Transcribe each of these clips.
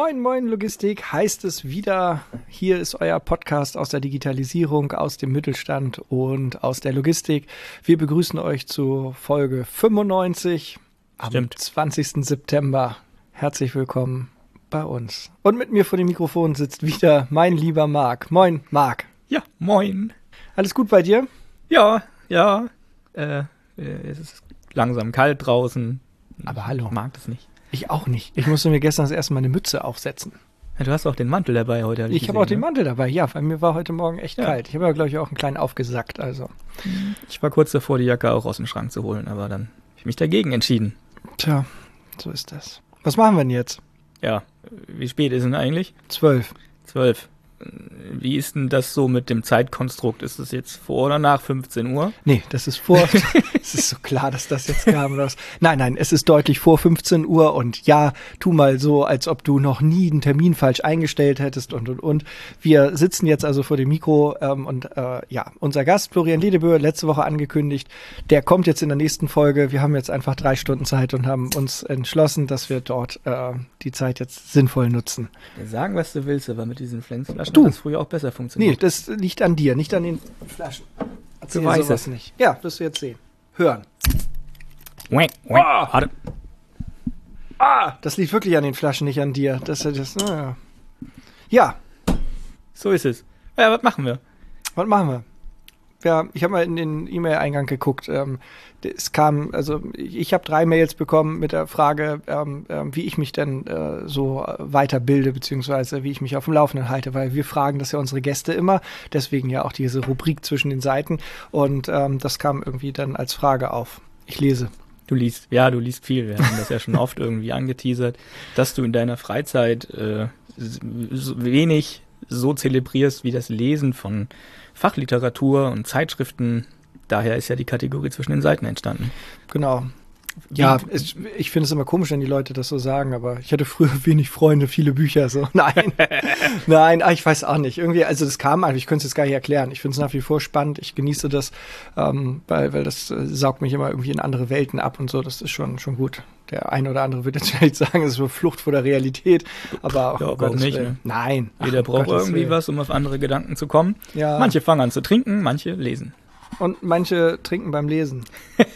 Moin, moin Logistik heißt es wieder. Hier ist euer Podcast aus der Digitalisierung, aus dem Mittelstand und aus der Logistik. Wir begrüßen euch zu Folge 95 am 20. September. Herzlich willkommen bei uns. Und mit mir vor dem Mikrofon sitzt wieder mein lieber Marc. Moin, Marc. Ja, moin. Alles gut bei dir? Ja. Es ist langsam kalt draußen. Aber hallo. Ich mag das nicht. Ich auch nicht. Ich musste mir gestern das erste Mal eine Mütze aufsetzen. Ja, du hast auch den Mantel dabei heute. Ich habe auch den Mantel dabei, ja, weil mir war heute Morgen echt kalt. Ich habe ja, glaube ich, auch einen kleinen aufgesackt. Also. Ich war kurz davor, die Jacke auch aus dem Schrank zu holen, aber dann habe ich mich dagegen entschieden. Tja, so ist das. Was machen wir denn jetzt? Ja, wie spät ist denn eigentlich? 12. Wie ist denn das so mit dem Zeitkonstrukt? Ist es jetzt vor oder nach 15 Uhr? Nee, das ist vor. Es ist so klar, dass das jetzt kam. Oder was. Nein, es ist deutlich vor 15 Uhr und ja, tu mal so, als ob du noch nie einen Termin falsch eingestellt hättest und. Wir sitzen jetzt also vor dem Mikro unser Gast, Florian Ledeböhr, letzte Woche angekündigt, der kommt jetzt in der nächsten Folge. Wir haben jetzt einfach 3 Stunden Zeit und haben uns entschlossen, dass wir dort die Zeit jetzt sinnvoll nutzen. Ja, sagen, was du willst, aber mit diesen Flaschen hat das früher auch besser funktioniert. Nee, das liegt an dir, nicht an den Flaschen. Du weißt es nicht. Ja, wirst du jetzt sehen. Hören. Warte. Das liegt wirklich an den Flaschen, nicht an dir. Ja. So ist es. Ja, was machen wir? Was machen wir? Ja, ich habe mal in den E-Mail-Eingang geguckt. Es kam, also ich habe 3 Mails bekommen mit der Frage, wie ich mich denn so weiterbilde, beziehungsweise wie ich mich auf dem Laufenden halte, weil wir fragen das ja unsere Gäste immer, deswegen ja auch diese Rubrik zwischen den Seiten und das kam irgendwie dann als Frage auf. Ich lese. Du liest viel. Wir haben das ja schon oft irgendwie angeteasert, dass du in deiner Freizeit wenig so zelebrierst wie das Lesen von Fachliteratur und Zeitschriften. Daher ist ja die Kategorie zwischen den Seiten entstanden. Genau. Ja, ich finde es immer komisch, wenn die Leute das so sagen, aber ich hatte früher wenig Freunde, viele Bücher, so. Nein, ich weiß auch nicht. Irgendwie, also das kam einfach, ich könnte es jetzt gar nicht erklären. Ich finde es nach wie vor spannend, ich genieße das, weil das saugt mich immer irgendwie in andere Welten ab und so, das ist schon gut. Der eine oder andere würde jetzt vielleicht sagen, es ist so Flucht vor der Realität, aber ja, warum nicht? Ne? Nein. Jeder braucht irgendwie was, um auf andere Gedanken zu kommen. Ja. Manche fangen an zu trinken, manche lesen. Und manche trinken beim Lesen.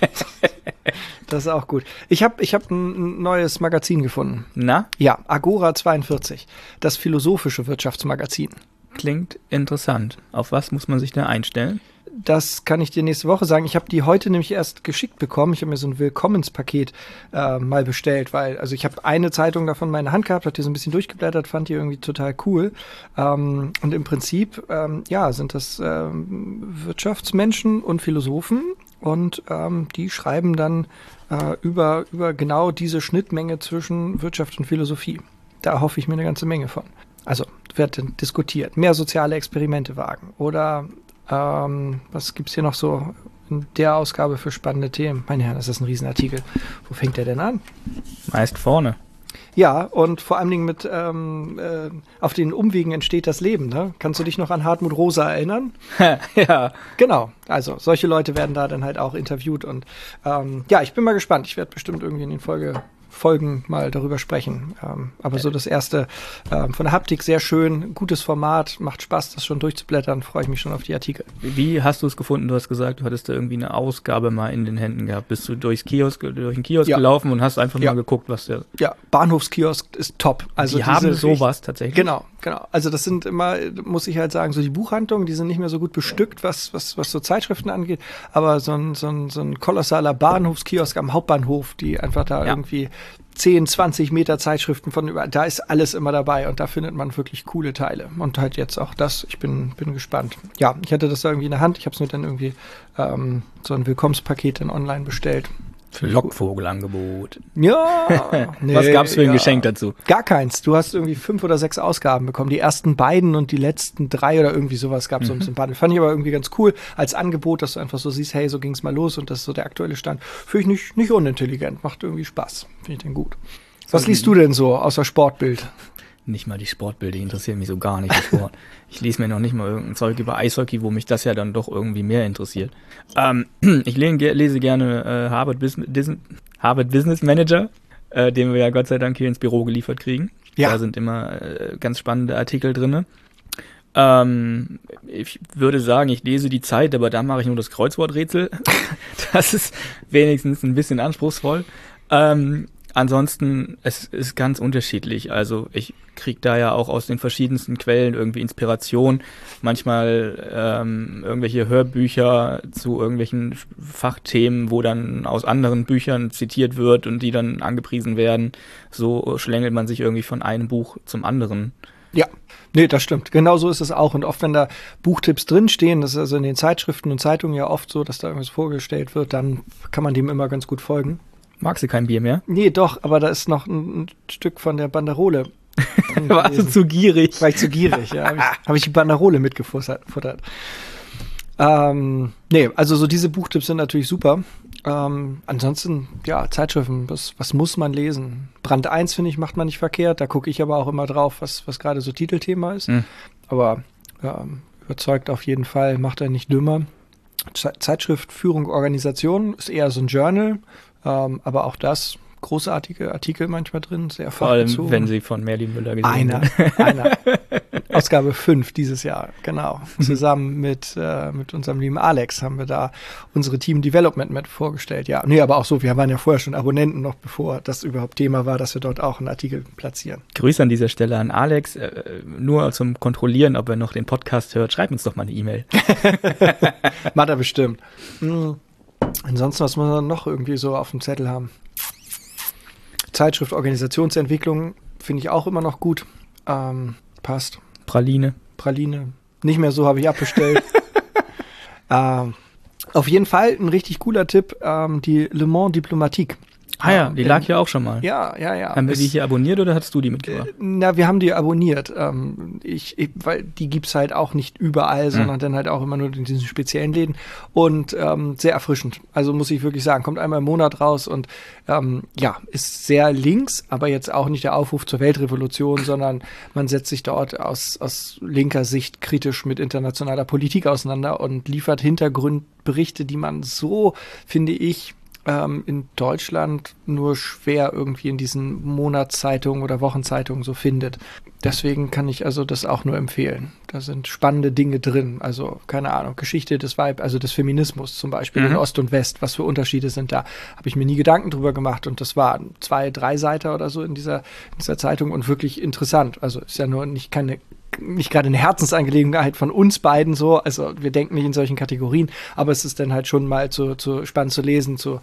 Das ist auch gut. Ich hab ein neues Magazin gefunden. Na? Ja, Agora 42, das philosophische Wirtschaftsmagazin. Klingt interessant. Auf was muss man sich da einstellen? Das kann ich dir nächste Woche sagen. Ich habe die heute nämlich erst geschickt bekommen. Ich habe mir so ein Willkommenspaket mal bestellt, weil ich habe eine Zeitung davon in meiner Hand gehabt, habe die so ein bisschen durchgeblättert, fand die irgendwie total cool. Und im Prinzip, sind das Wirtschaftsmenschen und Philosophen und die schreiben dann über genau diese Schnittmenge zwischen Wirtschaft und Philosophie. Da hoffe ich mir eine ganze Menge von. Also wird dann diskutiert, mehr soziale Experimente wagen oder was gibt's hier noch so in der Ausgabe für spannende Themen? Meine Herren, das ist ein Riesenartikel. Wo fängt der denn an? Meist vorne. Ja, und vor allen Dingen mit auf den Umwegen entsteht das Leben. Ne? Kannst du dich noch an Hartmut Rosa erinnern? Ja. Genau, also solche Leute werden da dann halt auch interviewt. Und ich bin mal gespannt. Ich werde bestimmt irgendwie in den Folgen mal darüber sprechen. Aber so das erste von der Haptik sehr schön, gutes Format, macht Spaß, das schon durchzublättern, freue ich mich schon auf die Artikel. Wie hast du es gefunden? Du hast gesagt, du hattest da irgendwie eine Ausgabe mal in den Händen gehabt. Bist du durch den Kiosk gelaufen und hast einfach mal geguckt, was der... Ja, Bahnhofskiosk ist top. Also die haben sowas tatsächlich? Genau. Also das sind immer, muss ich halt sagen, so die Buchhandlungen, die sind nicht mehr so gut bestückt, was so Zeitschriften angeht, aber so ein kolossaler Bahnhofskiosk am Hauptbahnhof, die einfach da irgendwie 10, 20 Meter Zeitschriften da ist alles immer dabei und da findet man wirklich coole Teile. Und halt jetzt auch das, ich bin gespannt. Ja, ich hatte das da irgendwie in der Hand, ich habe es mir dann irgendwie so ein Willkommenspaket dann online bestellt. Lockvogelangebot. Ja. Nee, was gab's für ein Geschenk dazu? Gar keins. Du hast irgendwie 5 oder 6 Ausgaben bekommen. Die ersten beiden und die letzten 3 oder irgendwie sowas gab's so ein Bundle. Fand ich aber irgendwie ganz cool als Angebot, dass du einfach so siehst, hey, so ging's mal los und das ist so der aktuelle Stand. Finde ich nicht unintelligent. Macht irgendwie Spaß. Finde ich denn gut. Was liest du denn so außer Sportbild? Nicht mal die Sportbilder, die interessieren mich so gar nicht, Sport. Ich lese mir noch nicht mal irgendein Zeug über Eishockey, wo mich das ja dann doch irgendwie mehr interessiert. Ich lese gerne Harvard Business Manager, den wir ja Gott sei Dank hier ins Büro geliefert kriegen. Ja. Da sind immer ganz spannende Artikel drinne. Ich würde sagen, ich lese die Zeit, aber da mache ich nur das Kreuzworträtsel. Das ist wenigstens ein bisschen anspruchsvoll. Ansonsten, es ist ganz unterschiedlich. Also ich kriege da ja auch aus den verschiedensten Quellen irgendwie Inspiration. Manchmal irgendwelche Hörbücher zu irgendwelchen Fachthemen, wo dann aus anderen Büchern zitiert wird und die dann angepriesen werden. So schlängelt man sich irgendwie von einem Buch zum anderen. Ja, nee, das stimmt. Genau so ist es auch. Und oft, wenn da Buchtipps drinstehen, das ist also in den Zeitschriften und Zeitungen ja oft so, dass da irgendwas vorgestellt wird, dann kann man dem immer ganz gut folgen. Magst du kein Bier mehr? Nee, doch, aber da ist noch ein Stück von der Banderole. Warst du zu gierig? War ich zu gierig, ja. Hab ich die Banderole mitgefuttert. Nee, also so diese Buchtipps sind natürlich super. Ansonsten, ja, Zeitschriften, was muss man lesen? Brand 1, finde ich, macht man nicht verkehrt. Da gucke ich aber auch immer drauf, was gerade so Titelthema ist. Aber überzeugt auf jeden Fall, macht er nicht dümmer. Zeitschrift Führung Organisation ist eher so ein Journal, aber auch das großartige Artikel manchmal drin, sehr vor allem, fachbezogen. wenn sie von Merlin Müller gesehen Einer. Ausgabe 5 dieses Jahr, genau. Zusammen mit unserem lieben Alex haben wir da unsere Team Development mit vorgestellt. Ja, nee, aber auch so, wir waren ja vorher schon Abonnenten, noch bevor das überhaupt Thema war, dass wir dort auch einen Artikel platzieren. Grüße an dieser Stelle an Alex. Nur zum Kontrollieren, ob er noch den Podcast hört, schreibt uns doch mal eine E-Mail. Macht er bestimmt. Ansonsten, was muss man noch irgendwie so auf dem Zettel haben? Zeitschrift Organisationsentwicklung finde ich auch immer noch gut. Passt. Praline. Nicht mehr so, habe ich abbestellt. Auf jeden Fall ein richtig cooler Tipp, die Le Mans Diplomatique. Ah ja, die lag ja auch schon mal. Ja. Haben wir die hier abonniert oder hattest du die mitgebracht? Wir haben die abonniert. Weil die gibt's halt auch nicht überall, sondern dann halt auch immer nur in diesen speziellen Läden. Und sehr erfrischend. Also muss ich wirklich sagen, kommt einmal im Monat raus und ist sehr links, aber jetzt auch nicht der Aufruf zur Weltrevolution, sondern man setzt sich dort aus linker Sicht kritisch mit internationaler Politik auseinander und liefert Hintergrundberichte, die man so, finde ich, in Deutschland nur schwer irgendwie in diesen Monatszeitungen oder Wochenzeitungen so findet. Deswegen kann ich also das auch nur empfehlen. Da sind spannende Dinge drin. Also, keine Ahnung, Geschichte des des Feminismus zum Beispiel in Ost und West. Was für Unterschiede sind da? Habe ich mir nie Gedanken drüber gemacht. Und das waren 2, 3 Seiten oder so in dieser Zeitung und wirklich interessant. Also ist ja nur nicht gerade eine Herzensangelegenheit von uns beiden so, also wir denken nicht in solchen Kategorien, aber es ist dann halt schon mal zu spannend zu lesen, so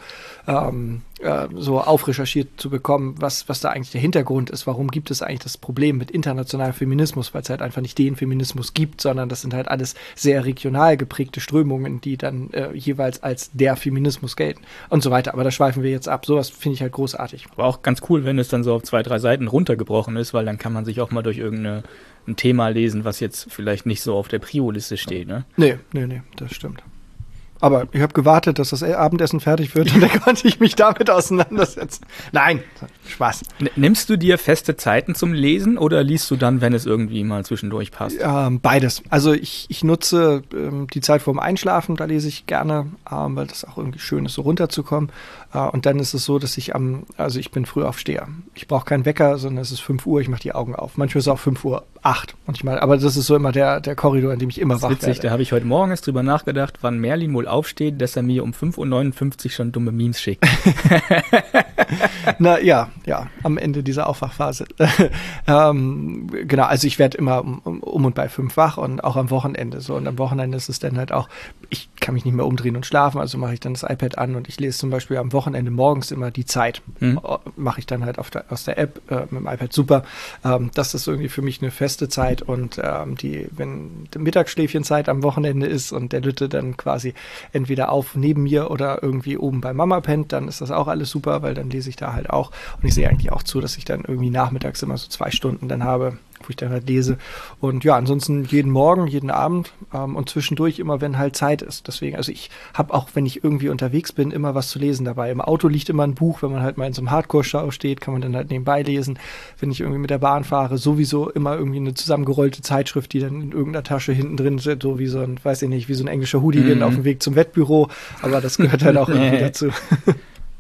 aufrecherchiert zu bekommen, was da eigentlich der Hintergrund ist, warum gibt es eigentlich das Problem mit internationalem Feminismus, weil es halt einfach nicht den Feminismus gibt, sondern das sind halt alles sehr regional geprägte Strömungen, die dann jeweils als der Feminismus gelten und so weiter, aber da schweifen wir jetzt ab, sowas finde ich halt großartig. Aber auch ganz cool, wenn es dann so auf 2, 3 Seiten runtergebrochen ist, weil dann kann man sich auch mal durch ein Thema lesen, was jetzt vielleicht nicht so auf der Prio-Liste steht, ne? Nee, das stimmt. Aber ich habe gewartet, dass das Abendessen fertig wird und dann konnte ich mich damit auseinandersetzen. Nein, Spaß. Nimmst du dir feste Zeiten zum Lesen oder liest du dann, wenn es irgendwie mal zwischendurch passt? Beides. Also ich nutze die Zeit vorm Einschlafen, da lese ich gerne, weil das auch irgendwie schön ist, so runterzukommen. Und dann ist es so, dass ich ich bin Frühaufsteher. Ich brauche keinen Wecker, sondern es ist 5 Uhr, ich mache die Augen auf. Manchmal ist es auch 5:08 Uhr manchmal, aber das ist so immer der Korridor, in dem ich immer wach werde. Witzig, da habe ich heute Morgen erst drüber nachgedacht, wann Merlin wohl aufsteht, dass er mir um 5:59 Uhr schon dumme Memes schickt. Na ja, am Ende dieser Aufwachphase. Genau, also ich werde immer um und bei 5 wach und auch am Wochenende so. Und am Wochenende ist es dann halt auch, ich kann mich nicht mehr umdrehen und schlafen, also mache ich dann das iPad an und ich lese zum Beispiel am Wochenende morgens immer die Zeit. Mache ich dann halt aus der App mit dem iPad super. Das ist irgendwie für mich eine feste Zeit und wenn die Mittagsschläfchenzeit am Wochenende ist und der Lütte dann quasi entweder auf neben mir oder irgendwie oben bei Mama pennt, dann ist das auch alles super, weil dann lese ich da halt auch und ich sehe eigentlich auch zu, dass ich dann irgendwie nachmittags immer so 2 Stunden dann habe, wo ich dann halt lese und ja, ansonsten jeden Morgen, jeden Abend und zwischendurch immer, wenn halt Zeit ist. Deswegen, also ich habe auch, wenn ich irgendwie unterwegs bin, immer was zu lesen dabei. Im Auto liegt immer ein Buch, wenn man halt mal in so einem Hardcore-Stau steht, kann man dann halt nebenbei lesen. Wenn ich irgendwie mit der Bahn fahre, sowieso immer irgendwie eine zusammengerollte Zeitschrift, die dann in irgendeiner Tasche hinten drin ist, so wie so ein, weiß ich nicht, wie so ein englischer Hooligan auf dem Weg zum Wettbüro, aber das gehört halt auch irgendwie dazu.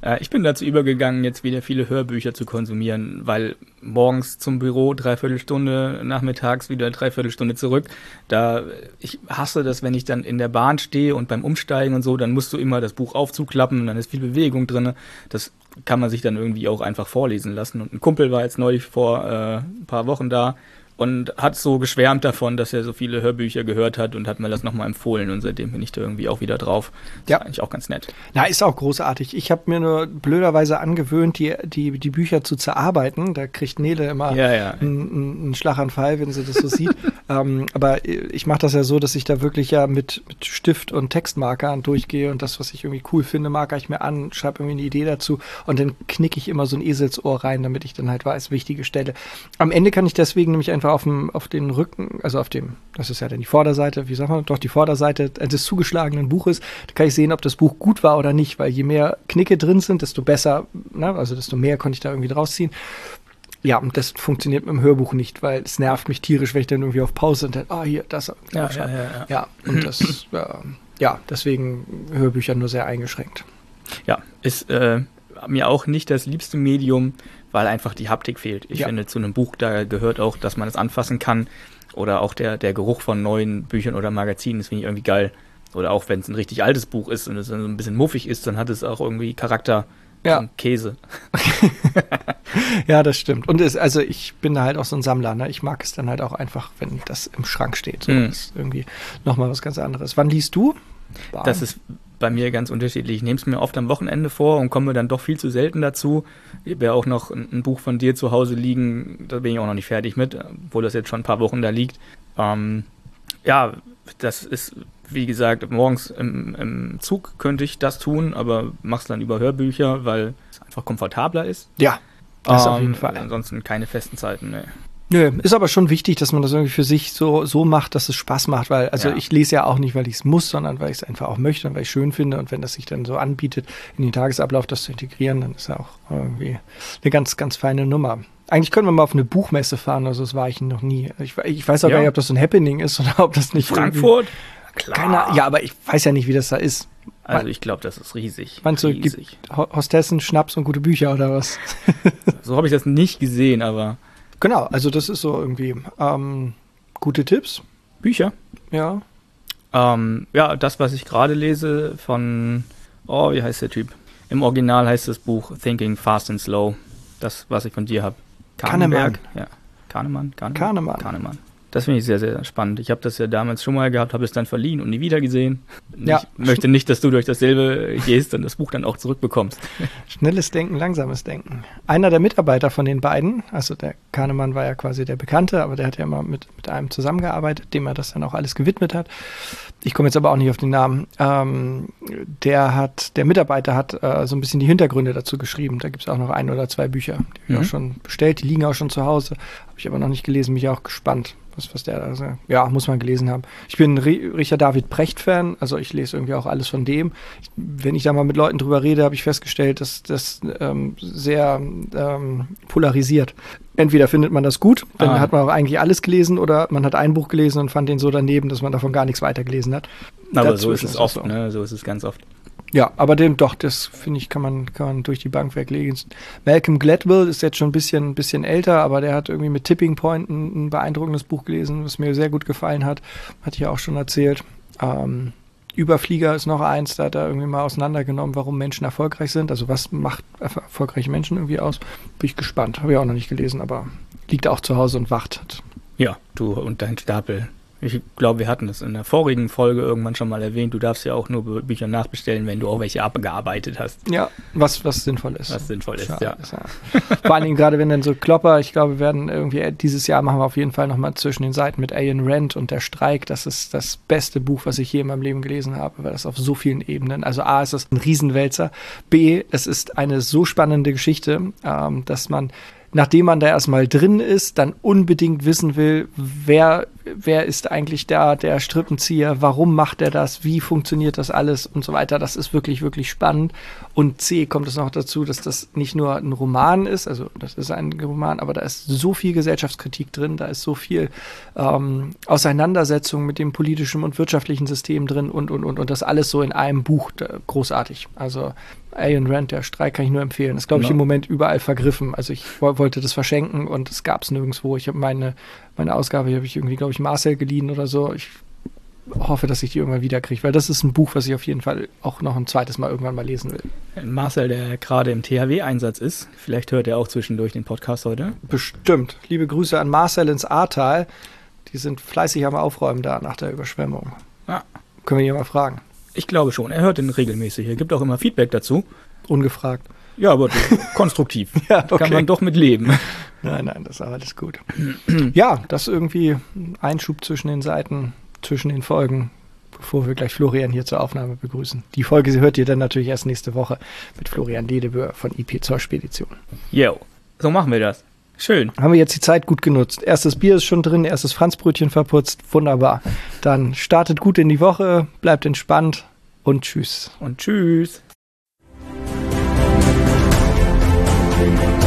Ich bin dazu übergegangen, jetzt wieder viele Hörbücher zu konsumieren, weil morgens zum Büro 3/4 Stunde, nachmittags wieder 3/4 Stunde zurück. Ich hasse das, wenn ich dann in der Bahn stehe und beim Umsteigen und so, dann musst du immer das Buch aufzuklappen und dann ist viel Bewegung drin. Das kann man sich dann irgendwie auch einfach vorlesen lassen. Und ein Kumpel war jetzt neulich vor ein paar Wochen da und hat so geschwärmt davon, dass er so viele Hörbücher gehört hat und hat mir das nochmal empfohlen und seitdem bin ich da irgendwie auch wieder drauf. Das ist eigentlich auch ganz nett. Na, ist auch großartig. Ich habe mir nur blöderweise angewöhnt, die Bücher zu zerarbeiten. Da kriegt Nele immer einen Schlaganfall, wenn sie das so sieht. Aber ich mache das ja so, dass ich da wirklich ja mit Stift und Textmarkern durchgehe und das, was ich irgendwie cool finde, marker ich mir an, schreibe irgendwie eine Idee dazu und dann knicke ich immer so ein Eselsohr rein, damit ich dann halt weiß, wichtige Stelle. Am Ende kann ich deswegen nämlich einfach auf den Rücken, also auf dem, das ist ja dann die Vorderseite, wie sagt man, doch die Vorderseite des zugeschlagenen Buches, da kann ich sehen, ob das Buch gut war oder nicht, weil je mehr Knicke drin sind, desto besser, ne, also desto mehr konnte ich da irgendwie draus ziehen. Ja, und das funktioniert mit dem Hörbuch nicht, weil es nervt mich tierisch, wenn ich dann irgendwie auf Pause und dann, hier, das. Ja, und das, deswegen Hörbücher nur sehr eingeschränkt. Ja, ist mir auch nicht das liebste Medium, weil einfach die Haptik fehlt. Ich finde, zu einem Buch, da gehört auch, dass man es anfassen kann oder auch der Geruch von neuen Büchern oder Magazinen, das finde ich irgendwie geil. Oder auch wenn es ein richtig altes Buch ist und es dann so ein bisschen muffig ist, dann hat es auch irgendwie Charakter. Ja. Käse. Ja, das stimmt. Und ich bin da halt auch so ein Sammler, ne? Ich mag es dann halt auch einfach, wenn das im Schrank steht. So, das ist irgendwie nochmal was ganz anderes. Wann liest du? Das ist bei mir ganz unterschiedlich. Ich nehme es mir oft am Wochenende vor und komme dann doch viel zu selten dazu. Ich habe ja auch noch ein Buch von dir zu Hause liegen, da bin ich auch noch nicht fertig mit, obwohl das jetzt schon ein paar Wochen da liegt. Das ist, wie gesagt, morgens im Zug könnte ich das tun, aber mach's dann über Hörbücher, weil es einfach komfortabler ist. Ja, das auf jeden Fall. Ansonsten keine festen Zeiten, ne. Nö, ist aber schon wichtig, dass man das irgendwie für sich so macht, dass es Spaß macht, weil, ich lese ja auch nicht, weil ich es muss, sondern weil ich es einfach auch möchte und weil ich es schön finde und wenn das sich dann so anbietet, in den Tagesablauf das zu integrieren, dann ist ja auch irgendwie eine ganz, ganz feine Nummer. Eigentlich können wir mal auf eine Buchmesse fahren, also das war ich noch nie. Ich weiß auch gar nicht, ob das so ein Happening ist oder ob das nicht Frankfurt? Klar. Ja, aber ich weiß ja nicht, wie das da ist. Also ich glaube, das ist riesig. Meinst du, gibt Hostessen, Schnaps und gute Bücher oder was? So habe ich das nicht gesehen, aber... Genau, also das ist so irgendwie gute Tipps. Bücher? Ja. Das, was ich gerade lese von, wie heißt der Typ? Im Original heißt das Buch Thinking Fast and Slow. Das, was ich von dir habe. Kahnemann. Ja. Kahnemann. Das finde ich sehr, sehr spannend. Ich habe das ja damals schon mal gehabt, habe es dann verliehen und nie wieder gesehen. Ja. Ich möchte nicht, dass du durch dasselbe gehst und das Buch dann auch zurückbekommst. Schnelles Denken, langsames Denken. Einer der Mitarbeiter von den beiden, also der Kahnemann war ja quasi der Bekannte, aber der hat ja immer mit einem zusammengearbeitet, dem er das dann auch alles gewidmet hat. Ich komme jetzt aber auch nicht auf den Namen. Der Mitarbeiter hat so ein bisschen die Hintergründe dazu geschrieben. Da gibt es auch noch 1 oder 2 Bücher, die habe ich auch schon bestellt, die liegen auch schon zu Hause. Habe ich aber noch nicht gelesen, mich auch gespannt. Was der da sagt. Ja, muss man gelesen haben. Ich bin Richard David Precht-Fan, also ich lese irgendwie auch alles von dem. Wenn ich da mal mit Leuten drüber rede, habe ich festgestellt, dass das sehr polarisiert. Entweder findet man das gut, dann hat man auch eigentlich alles gelesen, oder man hat ein Buch gelesen und fand den so daneben, dass man davon gar nichts weitergelesen hat. Aber so ist es oft, so. Ne? So ist es ganz oft. Ja, aber das finde ich, kann man durch die Bank weglegen. Malcolm Gladwell ist jetzt schon ein bisschen älter, aber der hat irgendwie mit Tipping Point ein beeindruckendes Buch gelesen, was mir sehr gut gefallen hat. Hatte ich ja auch schon erzählt. Überflieger ist noch eins, da hat er irgendwie mal auseinandergenommen, warum Menschen erfolgreich sind. Also was macht erfolgreiche Menschen irgendwie aus? Bin ich gespannt. Habe ich auch noch nicht gelesen, aber liegt auch zu Hause und wartet. Ja, du und dein Stapel. Ich glaube, wir hatten das in der vorigen Folge irgendwann schon mal erwähnt. Du darfst ja auch nur Bücher nachbestellen, wenn du auch welche abgearbeitet hast. Ja, was sinnvoll ist. Was sinnvoll ist, ja. Vor allen Dingen gerade, wenn dann so Klopper, ich glaube, wir werden irgendwie dieses Jahr machen wir auf jeden Fall nochmal zwischen den Seiten mit Ayn Rand und Der Streik. Das ist das beste Buch, was ich je in meinem Leben gelesen habe, weil das auf so vielen Ebenen, also A, ist es ein Riesenwälzer, B, es ist eine so spannende Geschichte, dass man, nachdem man da erstmal drin ist, dann unbedingt wissen will, wer ist eigentlich da der Strippenzieher, warum macht er das, wie funktioniert das alles und so weiter. Das ist wirklich, wirklich spannend. Und C, kommt es noch dazu, dass das nicht nur ein Roman ist, also das ist ein Roman, aber da ist so viel Gesellschaftskritik drin, da ist so viel Auseinandersetzung mit dem politischen und wirtschaftlichen System drin und das alles so in einem Buch. Großartig. Also Ayn Rand, der Streik, kann ich nur empfehlen. Ist, glaube ich, im Moment überall vergriffen. Also ich wollte das verschenken und es gab es nirgendwo. Ich habe meine Ausgabe, die habe ich irgendwie, glaube ich, Marcel geliehen oder so. Ich hoffe, dass ich die irgendwann wieder kriege, weil das ist ein Buch, was ich auf jeden Fall auch noch ein zweites Mal irgendwann mal lesen will. Marcel, der gerade im THW-Einsatz ist, vielleicht hört er auch zwischendurch den Podcast heute. Bestimmt. Liebe Grüße an Marcel ins Ahrtal. Die sind fleißig am Aufräumen da nach der Überschwemmung. Ja. Können wir ihn mal fragen. Ich glaube schon, er hört den regelmäßig. Er gibt auch immer Feedback dazu. Ungefragt. Ja, aber konstruktiv. Ja, okay. Kann man doch mit leben. Nein, das ist alles gut. Ja, das ist irgendwie ein Einschub zwischen den Seiten, zwischen den Folgen, bevor wir gleich Florian hier zur Aufnahme begrüßen. Die Folge hört ihr dann natürlich erst nächste Woche mit Florian Ledeböhr von IP Zollspedition. Jo, so machen wir das. Schön. Haben wir jetzt die Zeit gut genutzt. Erstes Bier ist schon drin, erstes Franzbrötchen verputzt. Wunderbar. Dann startet gut in die Woche, bleibt entspannt und tschüss. Und tschüss.